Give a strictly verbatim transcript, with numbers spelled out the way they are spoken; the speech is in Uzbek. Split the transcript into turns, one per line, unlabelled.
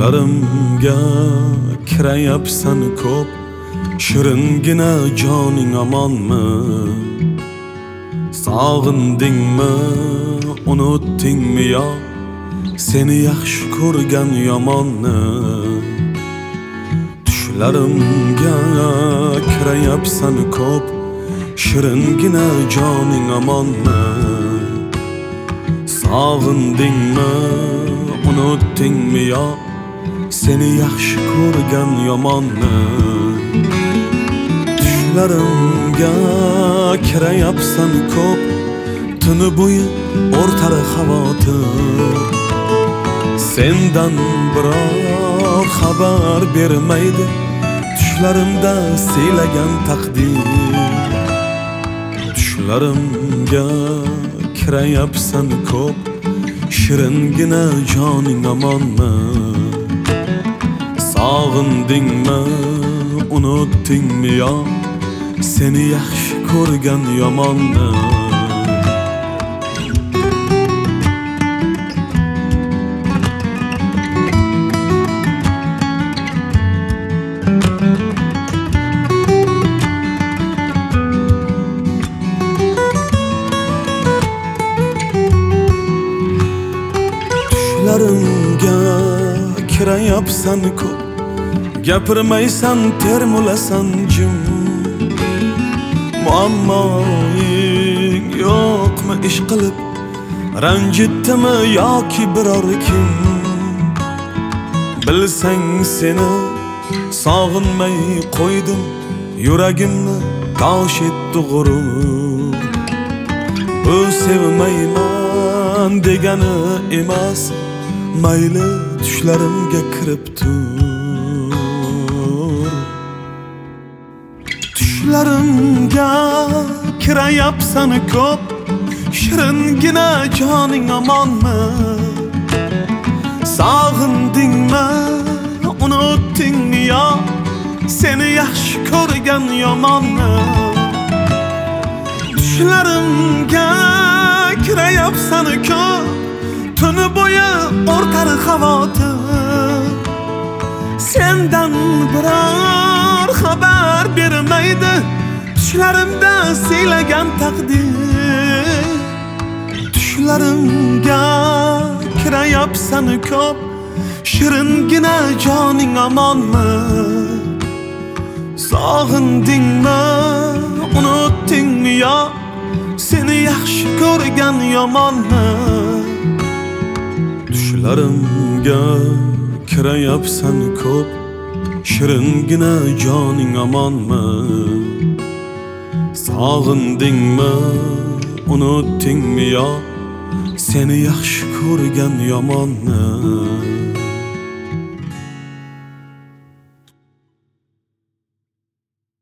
Tushlarimga kirayapsan ko'p, shiringina joning amonmi? Sog'indingmi, unutdingmi yo seni yaxshi ko'rgan yomonni? Tushlarimga kirayapsan ko'p, shiringina joning amonmi? Sog'indingmi, unutdingmi yo seni yaxshi ko'rgan yomonni? Tushlarimga kirayapsan ko'p, tuni bo'yi o'rtar xavotir. Sendan biror xabar bermaydi tushlarimda siylagan taqdir. Tushlarimga kirayapsan ko'p, shiringina joning amonmi? Sog'indingmi, unutdingmi yo seni yaxshi ko'rgan yomonni? Tushlarimga kirayapsan ko'p, gapirmaysan, termulasan jim. Muammoing yo'qmi ish qilib, ranjitdimi yoki biror kim? Bilsang seni sog'inmay qo'ydim, yuragimni tosh etdi g'urur. Bu sevmayman degani emas, mayli tushlarimga kirib tur. Tushlarimga kirayapsan ko'p, shiringina joning amonmi? Sog'indingmi, unutdingmi yo seni yaxshi ko'rgan yomonni? Tushlarimga kirayapsan ko'p, tuni bo'yi o'rtar xavotir. Sendan biror xabar bermaydi tushlarimda siylagan taqdir. Tushlarimga kirayapsan ko'p, shiringina joning amonmi? Sog'indingmi, unutdingmi yo seni yaxshi ko'rgan yomonni? Tushlarimga kirayapsan ko'p, shiringina joning amonmi? Sog'indingmi, unutdingmi yo seni yaxshi ko'rgan yomonni?